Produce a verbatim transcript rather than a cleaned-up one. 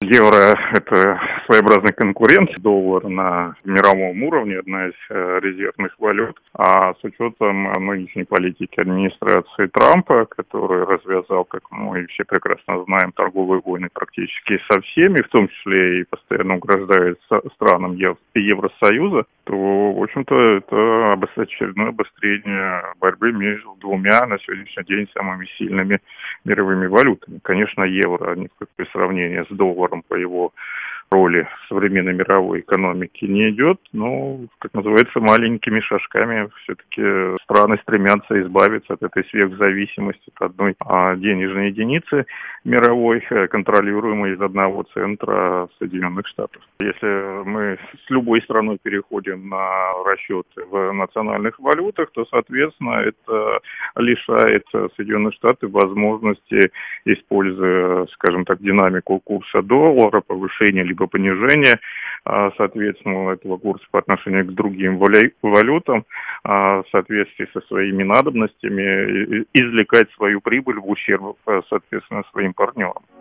Евро– это своеобразный конкурент. Доллар на мировом уровне, одна из э, резервных валют. А с учетом нынешней политики администрации Трампа, который развязал, как мы все прекрасно знаем, торговые войны практически со всеми, в том числе и постоянно угрожает странам Ев- Евросоюза, то, в общем-то, это очередное обострение борьбы между двумя на сегодняшний день самыми сильными мировыми валютами. Конечно, евро ни в какое сравнение с долларом по его роли в современной мировой экономике не идет, но, как называется, маленькими шажками все-таки страны стремятся избавиться от этой сверхзависимости от одной денежной единицы мировой, контролируемой из одного центра Соединенных Штатов. Если мы с любой страной переходим на расчеты в национальных валютах, то, соответственно, это лишает Соединенные Штаты возможности, используя, скажем так, динамику курса доллара, повышения либо понижения, соответственно, этого курса по отношению к другим валютам, в соответствии со своими надобностями, извлекать свою прибыль в ущерб, соответственно, своим партнерам.